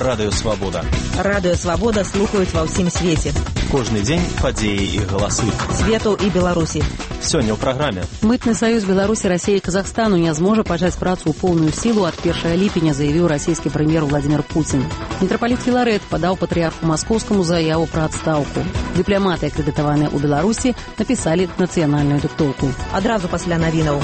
Радыё Свабода. Радыё Свабода слухаюць ва ўсім свеце. Кожны дзень падзеі і галасы. Свету і Беларусі. Сёння ў праграме. Мытны саюз Беларусі, Расіі і Казахстану не зможа пачаць працу ў поўную сілу ад 1 ліпеня, заявіў расійскі прэм'ер Владзімир Пуцін. Мітрапаліт Філарэт падаў патрыарху маскоўскаму заяву пра адстаўку. Дыпламаты, акрэдытаваныя ў Беларусі, напісалі нацыянальную дыктоўку. Адразу пасля навінаў.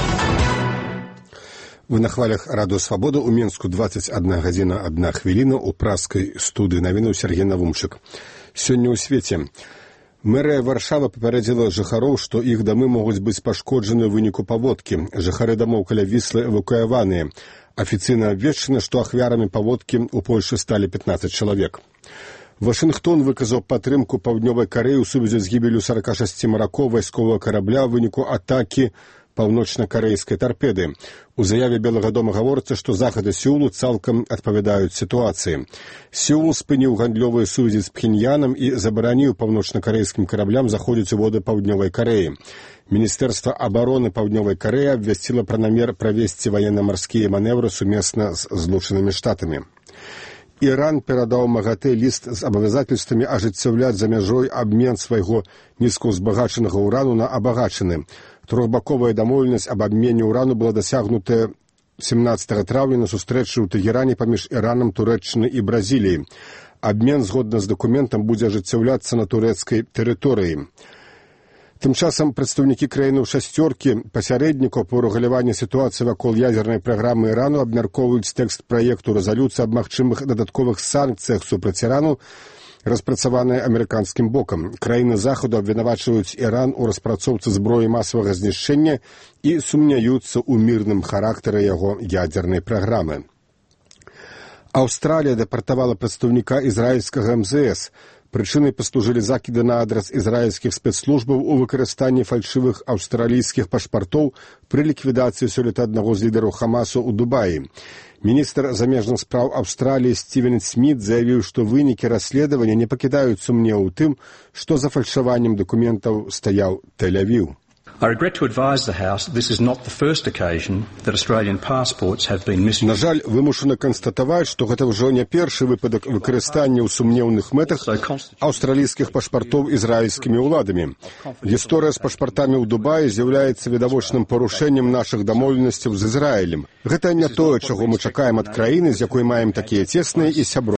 Вы на хвалях Радыё Свабода. У Мінску 21 гадзіна 1 хвіліна. У праскай студыі навінаў Сергей Навумчык. Сёння ў свеце. Мэрыя Варшавы папярэдзіла жыхароў, што іх дамы могуць быць пашкоджаны ў выніку паводкі. Жыхары дамоў каля Віслы эвакуяваныя. Афіцыйна абвешчана, што ахвярамі паводкі ў Польшы сталі 15 чалавек. Вашынгтон выказаў падтрымку Паўднёвай Карэі ў сувязі з гібеллю 46 маракоў вайсковага карабля ў выніку атакі паўночна-карэйскай тарпеды. У заяве Белага дома гаворыцца, што захады Сеулу цалкам адпавядаюць сітуацыі. Сеул спыніў гандлёвыя сувязі з Пхеньянам і забараніў паўночна-карэйскім караблям заходзіць у воды Паўднёвай Карэі. Міністэрства абароны Паўднёвай Карэі абвясціла пра намер правесці ваенна-марскія манеўры сумесна з Злучанымі Штатамі. Іран перадаў МАГАТЭ ліст з абавязательствамі ажыццяўляць за мяжой абмен свайго нізкаўзбагачанага ўрану на абагачаны. Трохбаковая дамоўленасць аб абмене ўрану была дасягнутая 17 траўня на сустрэчы ў Тэгеране паміж Іранам, Турэччынай і Бразіліяй. Абмен, згодна з дакументам, будзе ажыццяўляцца на турэцкай тэрыторыі. Тым часам прадстаўнікі краінаў шасцёркі пасярэднікаў па ўрэгуляванні сітуацыі вакол ядзернай праграмы Ірану абмяркоўваюць тэкст праекту рэзалюцыі аб магчымых дадатковых санкцыях супраць Ірану, распрацаваныя амерыканскім бокам. Краіны захаду абвінавачваюць Іран у распрацоўцы зброі масавага знішчэння і сумняюцца ў мірным характары яго ядзернай праграмы. Аўстралія дэпартавала прадстаўніка ізраільскага МЗС. Прычынай паслужылі закіды на адрас ізраільскіх спецслужбаў у выкарыстанні фальшывых аўстралійскіх пашпартоў пры ліквідацыі сёлета аднаго з лідараў Хамасу ў Дубаі. Міністр замежных спраў Аўстраліі Стівен Сміт заявіў, што вынікі расследавання не пакідаюць сумневу ў тым, што за фальшаваннем дакументаў стаяў Тель-Авіў. I regret to advise the House that this is not the first occasion that Australian passports have been misused. На жаль, вымушана канстатаваць, што гэта ўжо не першы выпадак выкарыстання ў сумнеўных мэтах аўстралійскіх пашпартоў ізраільскімі ўладамі. Гісторыя з пашпартамі ў Дубаі з'яўляецца відавочным парушэннем нашых дамоўленасцяў з Ізраілем. Гэта не тое, чаго мы чакаем ад краіны, з якой маем такія цесныя і сяброўскія